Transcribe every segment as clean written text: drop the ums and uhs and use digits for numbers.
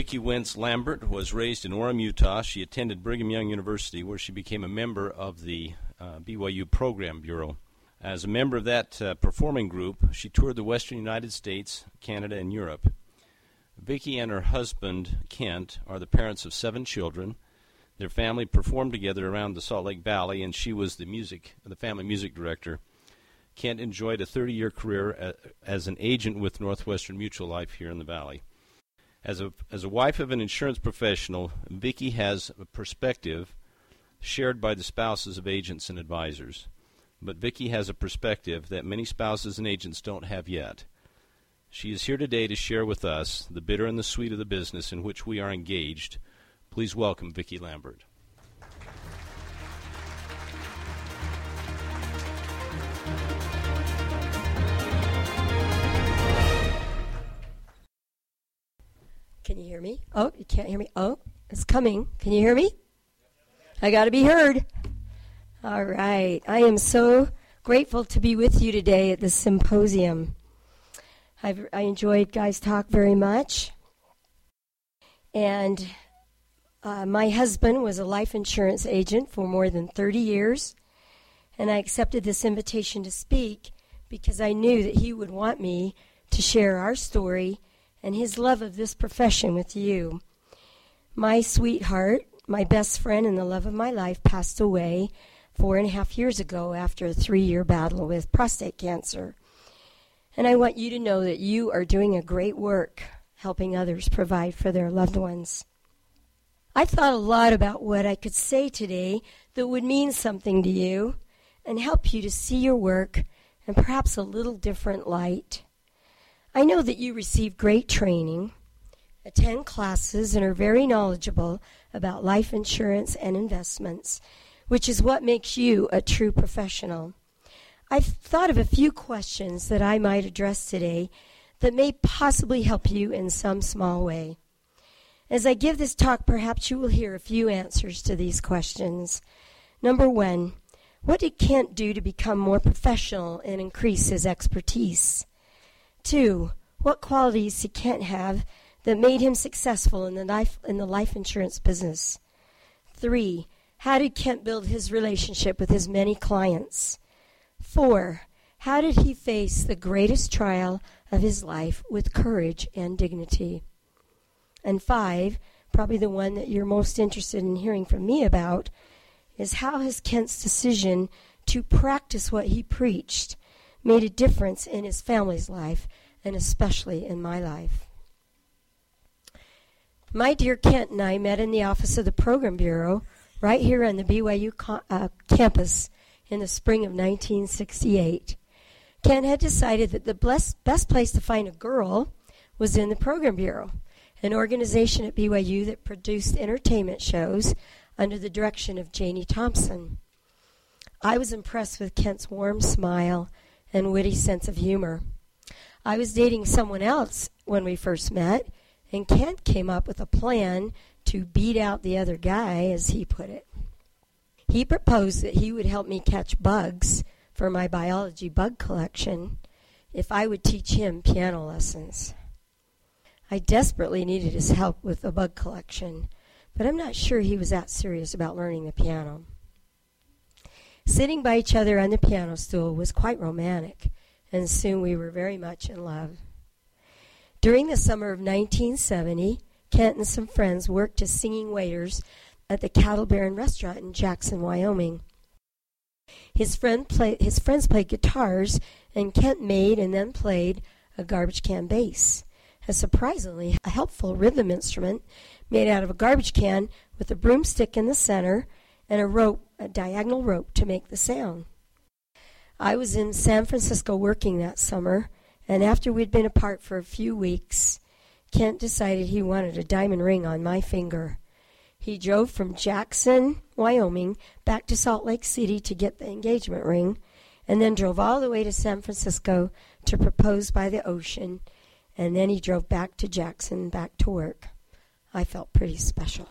Vicki Wentz Lambert was raised in Orem, Utah. She attended Brigham Young University, where she became a member of the BYU Program Bureau. As a member of that performing group, she toured the western United States, Canada, and Europe. Vicki and her husband, Kent, are the parents of 7 children. Their family performed together around the Salt Lake Valley, and she was the family music director. Kent enjoyed a 30-year career as an agent with Northwestern Mutual Life here in the Valley. As a wife of an insurance professional, Vicki has a perspective shared by the spouses of agents and advisors. But Vicki has a perspective that many spouses and agents don't have yet. She is here today to share with us the bitter and the sweet of the business in which we are engaged. Please welcome Vicki Lambert. Can you hear me? Oh, you can't hear me? Oh, it's coming. Can you hear me? I got to be heard. All right. I am so grateful to be with you today at this symposium. I enjoyed Guys Talk very much. And my husband was a life insurance agent for more than 30 years. And I accepted this invitation to speak because I knew that he would want me to share our story and his love of this profession with you. My sweetheart, my best friend and the love of my life, passed away 4.5 years ago after a 3-year battle with prostate cancer. And I want you to know that you are doing a great work helping others provide for their loved ones. I thought a lot about what I could say today that would mean something to you and help you to see your work in perhaps a little different light. I know that you receive great training, attend classes, and are very knowledgeable about life insurance and investments, which is what makes you a true professional. I've thought of a few questions that I might address today that may possibly help you in some small way. As I give this talk, perhaps you will hear a few answers to these questions. Number 1, what did Kent do to become more professional and increase his expertise? 2, what qualities did Kent have that made him successful in the life insurance business? 3, how did Kent build his relationship with his many clients? 4, how did he face the greatest trial of his life with courage and dignity? And 5, probably the one that you're most interested in hearing from me about, is how has Kent's decision to practice what he preached made a difference in his family's life, and especially in my life. My dear Kent and I met in the office of the Program Bureau right here on the BYU campus in the spring of 1968. Kent had decided that the best place to find a girl was in the Program Bureau, an organization at BYU that produced entertainment shows under the direction of Janie Thompson. I was impressed with Kent's warm smile and witty sense of humor. I was dating someone else when we first met, and Kent came up with a plan to beat out the other guy, as he put it. He proposed that he would help me catch bugs for my biology bug collection if I would teach him piano lessons. I desperately needed his help with the bug collection, but I'm not sure he was that serious about learning the piano. Sitting by each other on the piano stool was quite romantic, and soon we were very much in love. During the summer of 1970, Kent and some friends worked as singing waiters at the Cattle Baron restaurant in Jackson, Wyoming. His friends played guitars, and Kent made and then played a garbage can bass, a surprisingly helpful rhythm instrument made out of a garbage can with a broomstick in the center and a diagonal rope to make the sound. I was in San Francisco working that summer, and after we'd been apart for a few weeks, Kent decided he wanted a diamond ring on my finger. He drove from Jackson, Wyoming, back to Salt Lake City to get the engagement ring, and then drove all the way to San Francisco to propose by the ocean, and then he drove back to Jackson, back to work. I felt pretty special.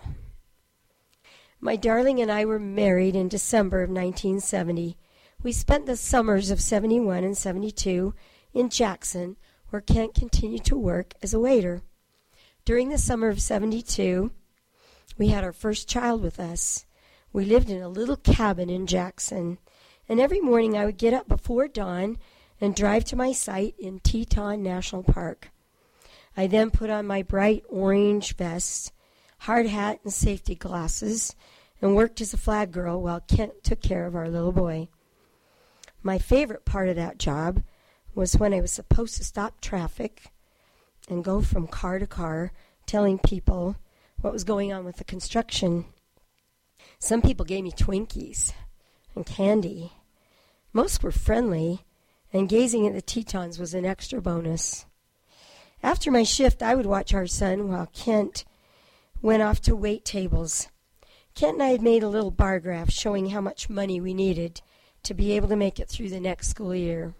My darling and I were married in December of 1970. We spent the summers of 71 and 72 in Jackson, where Kent continued to work as a waiter. During the summer of 72, we had our first child with us. We lived in a little cabin in Jackson, and every morning I would get up before dawn and drive to my site in Teton National Park. I then put on my bright orange vest, hard hat, and safety glasses, and worked as a flag girl while Kent took care of our little boy. My favorite part of that job was when I was supposed to stop traffic and go from car to car telling people what was going on with the construction. Some people gave me Twinkies and candy. Most were friendly, and gazing at the Tetons was an extra bonus. After my shift, I would watch our son while Kent went off to wait tables. Kent and I had made a little bar graph showing how much money we needed to be able to make it through the next school year.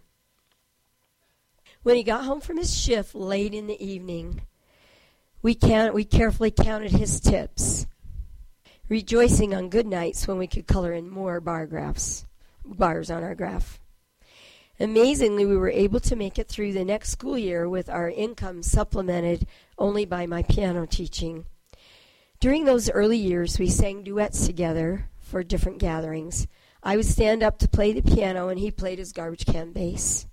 When he got home from his shift late in the evening, we carefully counted his tips, rejoicing on good nights when we could color in more bars on our graph. Amazingly, we were able to make it through the next school year with our income supplemented only by my piano teaching. During those early years, we sang duets together for different gatherings. I would stand up to play the piano, and he played his garbage can bass.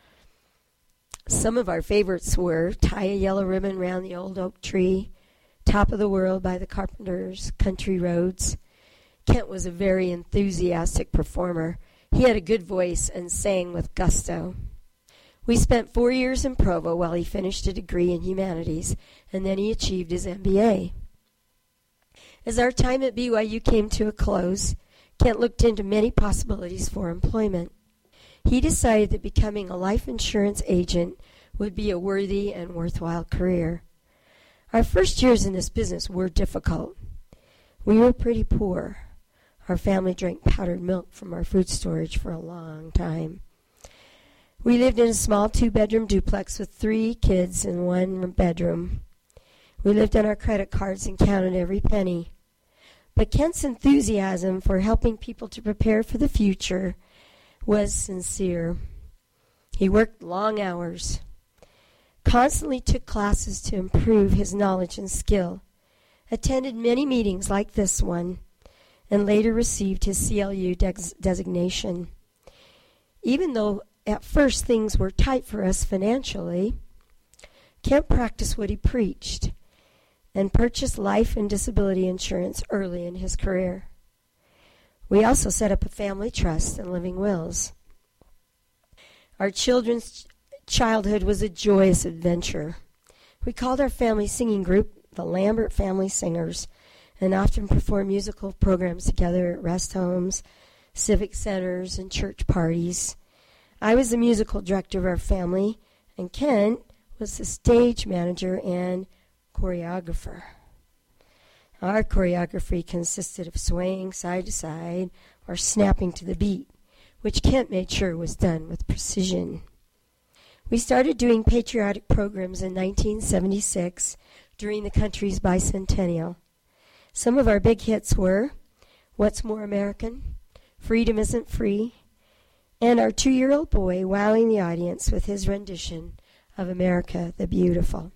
Some of our favorites were Tie a Yellow Ribbon Round the Old Oak Tree, Top of the World by the Carpenters, Country Roads. Kent was a very enthusiastic performer. He had a good voice and sang with gusto. We spent 4 years in Provo while he finished a degree in humanities, and then he achieved his MBA. As our time at BYU came to a close, Kent looked into many possibilities for employment. He decided that becoming a life insurance agent would be a worthy and worthwhile career. Our first years in this business were difficult. We were pretty poor. Our family drank powdered milk from our food storage for a long time. We lived in a small 2-bedroom duplex with 3 kids in 1 bedroom. We lived on our credit cards and counted every penny. But Kent's enthusiasm for helping people to prepare for the future was sincere. He worked long hours, constantly took classes to improve his knowledge and skill, attended many meetings like this one, and later received his CLU designation. Even though at first things were tight for us financially, Kent practiced what he preached and purchased life and disability insurance early in his career. We also set up a family trust and living wills. Our children's childhood was a joyous adventure. We called our family singing group the Lambert Family Singers, and often performed musical programs together at rest homes, civic centers, and church parties. I was the musical director of our family, and Kent was the stage manager and choreographer. Our choreography consisted of swaying side to side or snapping to the beat, which Kent made sure was done with precision. We started doing patriotic programs in 1976 during the country's bicentennial. Some of our big hits were What's More American, Freedom Isn't Free, and our 2-year-old boy wowing the audience with his rendition of America the Beautiful.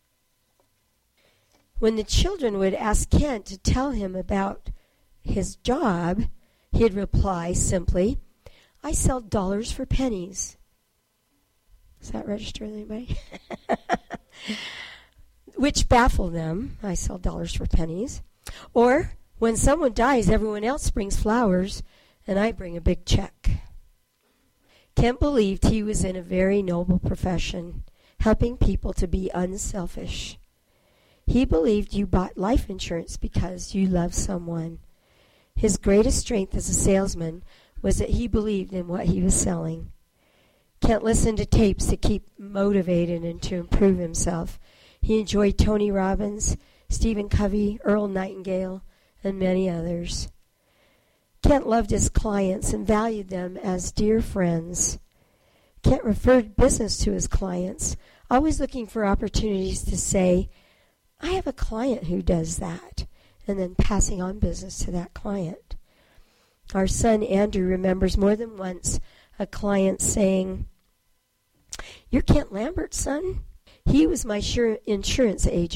When the children would ask Kent to tell him about his job, he'd reply simply, I sell dollars for pennies. Does that register with anybody? Which baffled them. I sell dollars for pennies. Or, when someone dies, everyone else brings flowers, and I bring a big check. Kent believed he was in a very noble profession, helping people to be unselfish. He believed you bought life insurance because you love someone. His greatest strength as a salesman was that he believed in what he was selling. Kent listened to tapes to keep motivated and to improve himself. He enjoyed Tony Robbins, Stephen Covey, Earl Nightingale, and many others. Kent loved his clients and valued them as dear friends. Kent referred business to his clients, always looking for opportunities to say, I have a client who does that, and then passing on business to that client. Our son Andrew remembers more than once a client saying, You're Kent Lambert's son? He was my insurance agent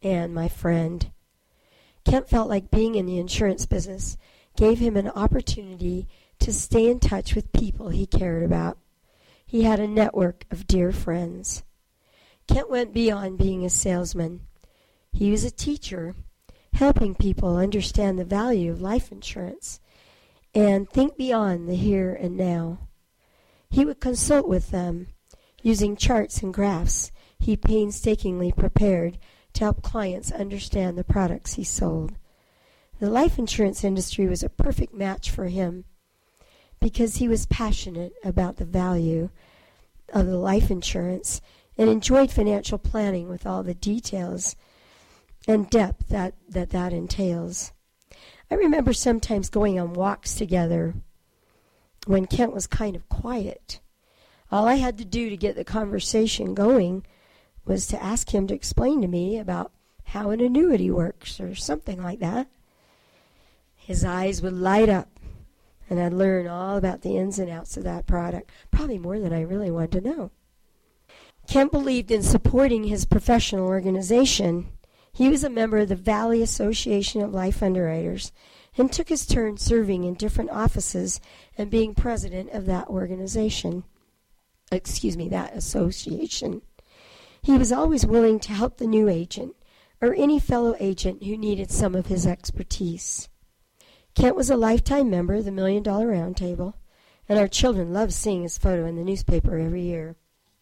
and my friend. Kent felt like being in the insurance business gave him an opportunity to stay in touch with people he cared about. He had a network of dear friends. Kent went beyond being a salesman. He was a teacher, helping people understand the value of life insurance and think beyond the here and now. He would consult with them, using charts and graphs he painstakingly prepared to help clients understand the products he sold. The life insurance industry was a perfect match for him because he was passionate about the value of the life insurance and enjoyed financial planning with all the details and depth that entails. I remember sometimes going on walks together when Kent was kind of quiet. All I had to do to get the conversation going was to ask him to explain to me about how an annuity works or something like that. His eyes would light up, and I'd learn all about the ins and outs of that product, probably more than I really wanted to know. Kent believed in supporting his professional organization. He was a member of the Valley Association of Life Underwriters and took his turn serving in different offices and being president of that organization. That association. He was always willing to help the new agent or any fellow agent who needed some of his expertise. Kent was a lifetime member of the $1 Million Round Table, and our children loved seeing his photo in the newspaper every year.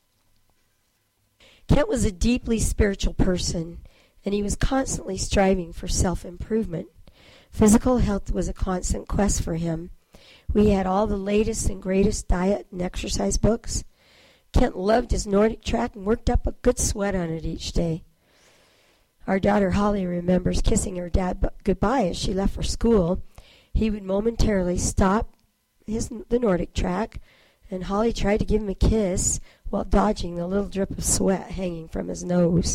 Kent was a deeply spiritual person, and he was constantly striving for self-improvement. Physical health was a constant quest for him. We had all the latest and greatest diet and exercise books. Kent loved his Nordic track and worked up a good sweat on it each day. Our daughter Holly remembers kissing her dad goodbye as she left for school. He would momentarily stop the Nordic track, and Holly tried to give him a kiss while dodging the little drip of sweat hanging from his nose.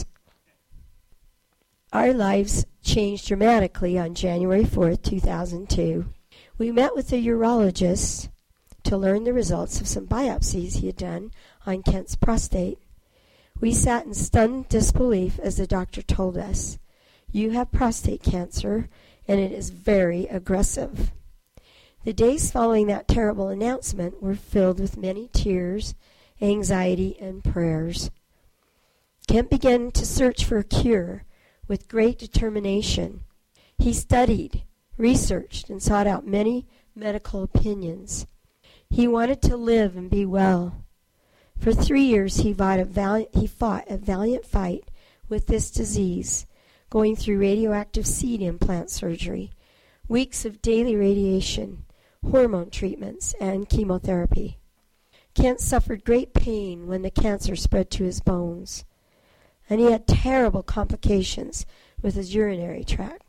Our lives changed dramatically on January 4th, 2002. We met with a urologist to learn the results of some biopsies he had done on Kent's prostate. We sat in stunned disbelief as the doctor told us, "You have prostate cancer, and it is very aggressive." The days following that terrible announcement were filled with many tears, anxiety, and prayers. Kent began to search for a cure with great determination. He studied, researched, and sought out many medical opinions. He wanted to live and be well. For 3 years he fought a valiant fight with this disease, going through radioactive seed implant surgery, weeks of daily radiation, hormone treatments, and chemotherapy. Kent suffered great pain when the cancer spread to his bones, and he had terrible complications with his urinary tract.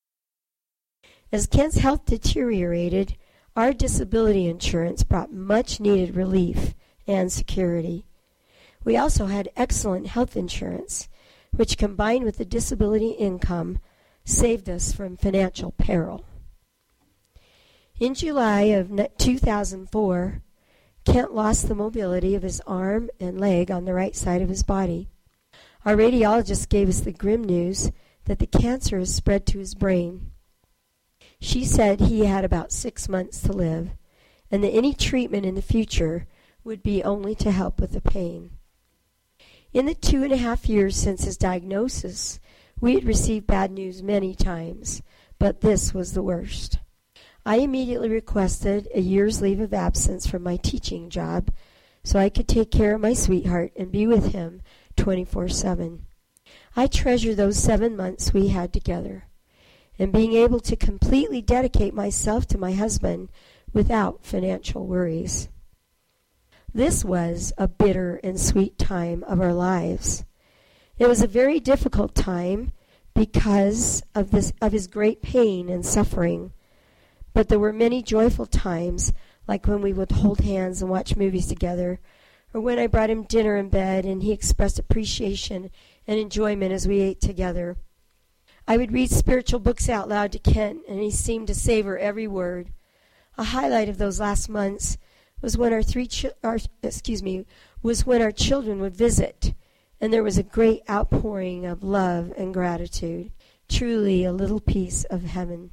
As Kent's health deteriorated, our disability insurance brought much-needed relief and security. We also had excellent health insurance, which combined with the disability income saved us from financial peril. In July of 2004, Kent lost the mobility of his arm and leg on the right side of his body. Our radiologist gave us the grim news that the cancer has spread to his brain. She said he had about 6 months to live, and that any treatment in the future would be only to help with the pain. In the 2.5 years since his diagnosis, we had received bad news many times, but this was the worst. I immediately requested a year's leave of absence from my teaching job so I could take care of my sweetheart and be with him 24/7. I treasure those 7 months we had together, and being able to completely dedicate myself to my husband without financial worries. This was a bitter and sweet time of our lives. It was a very difficult time because of his great pain and suffering. But there were many joyful times, like when we would hold hands and watch movies together, or when I brought him dinner in bed and he expressed appreciation and enjoyment as we ate together. I would read spiritual books out loud to Kent, and he seemed to savor every word. A highlight of those last months was when our children would visit, and there was a great outpouring of love and gratitude, truly a little piece of heaven.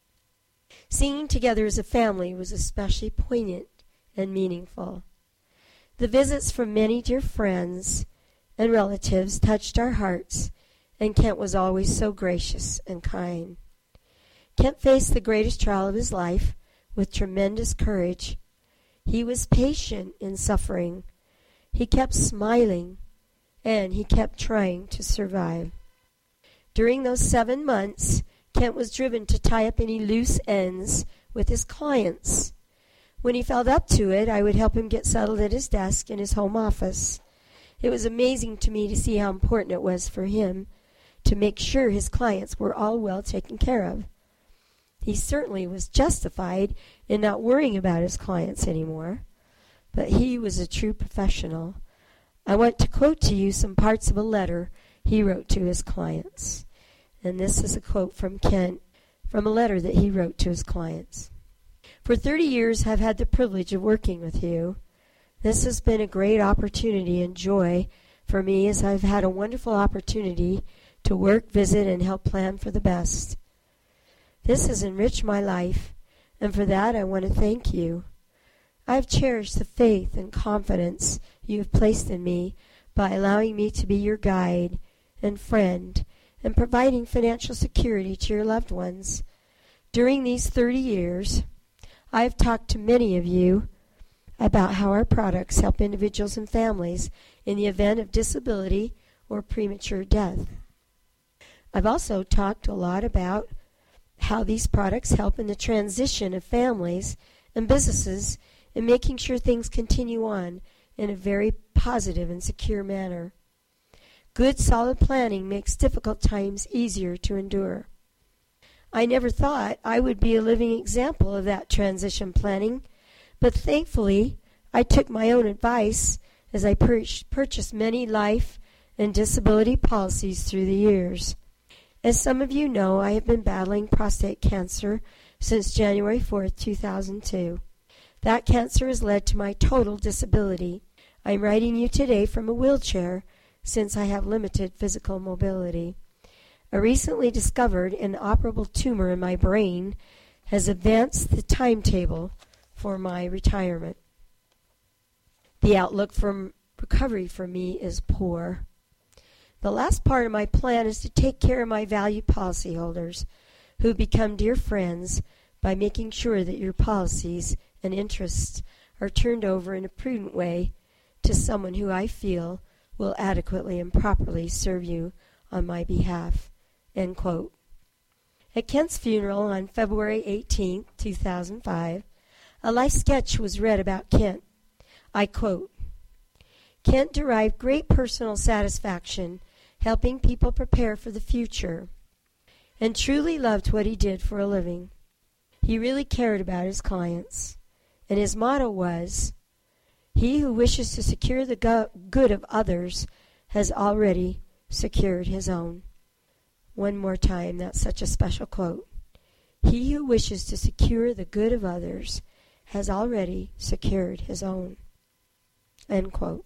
Singing together as a family was especially poignant and meaningful. The visits from many dear friends and relatives touched our hearts, and Kent was always so gracious and kind. Kent faced the greatest trial of his life with tremendous courage. He was patient in suffering. He kept smiling, and he kept trying to survive. During those 7 months, Kent was driven to tie up any loose ends with his clients. When he felt up to it, I would help him get settled at his desk in his home office. It was amazing to me to see how important it was for him to make sure his clients were all well taken care of. He certainly was justified in not worrying about his clients anymore, but he was a true professional. I want to quote to you some parts of a letter he wrote to his clients. And this is a quote from Kent from a letter that he wrote to his clients. For 30 years, I've had the privilege of working with you. This has been a great opportunity and joy for me, as I've had a wonderful opportunity to work, visit, and help plan for the best. This has enriched my life, and for that I want to thank you. I've cherished the faith and confidence you have placed in me by allowing me to be your guide and friend and providing financial security to your loved ones. During these 30 years, I have talked to many of you about how our products help individuals and families in the event of disability or premature death. I've also talked a lot about how these products help in the transition of families and businesses in making sure things continue on in a very positive and secure manner. Good, solid planning makes difficult times easier to endure. I never thought I would be a living example of that transition planning, but thankfully I took my own advice as I purchased many life and disability policies through the years. As some of you know, I have been battling prostate cancer since January 4th, 2002. That cancer has led to my total disability. I'm writing you today from a wheelchair since I have limited physical mobility. A recently discovered inoperable tumor in my brain has advanced the timetable for my retirement. The outlook for recovery for me is poor. The last part of my plan is to take care of my valued policyholders who become dear friends by making sure that your policies and interests are turned over in a prudent way to someone who I feel will adequately and properly serve you on my behalf." End quote. At Kent's funeral on February 18, 2005, a life sketch was read about Kent. I quote, "Kent derived great personal satisfaction helping people prepare for the future and truly loved what he did for a living. He really cared about his clients, and his motto was, 'He who wishes to secure the good of others has already secured his own.'" One more time, that's such a special quote. "He who wishes to secure the good of others has already secured his own." End quote.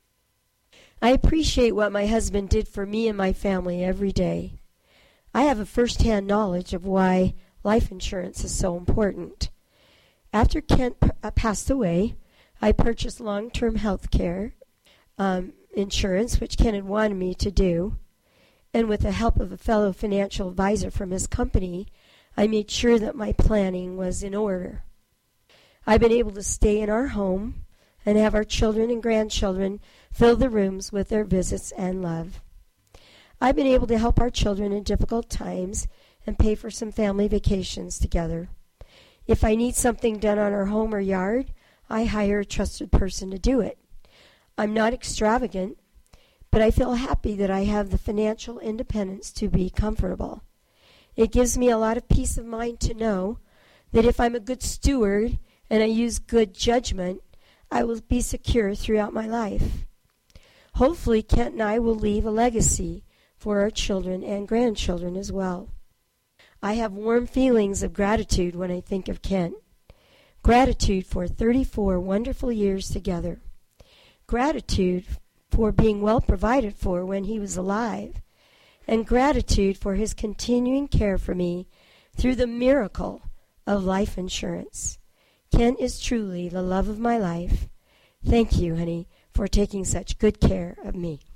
I appreciate what my husband did for me and my family every day. I have a first-hand knowledge of why life insurance is so important. After Kent passed away, I purchased long-term health care insurance, which Kent had wanted me to do. And with the help of a fellow financial advisor from his company, I made sure that my planning was in order. I've been able to stay in our home and have our children and grandchildren fill the rooms with their visits and love. I've been able to help our children in difficult times and pay for some family vacations together. If I need something done on our home or yard, I hire a trusted person to do it. I'm not extravagant, but I feel happy that I have the financial independence to be comfortable. It gives me a lot of peace of mind to know that if I'm a good steward and I use good judgment, I will be secure throughout my life. Hopefully, Kent and I will leave a legacy for our children and grandchildren as well. I have warm feelings of gratitude when I think of Kent. Gratitude for 34 wonderful years together. Gratitude for being well provided for when he was alive, and gratitude for his continuing care for me through the miracle of life insurance. Ken is truly the love of my life. Thank you, honey, for taking such good care of me.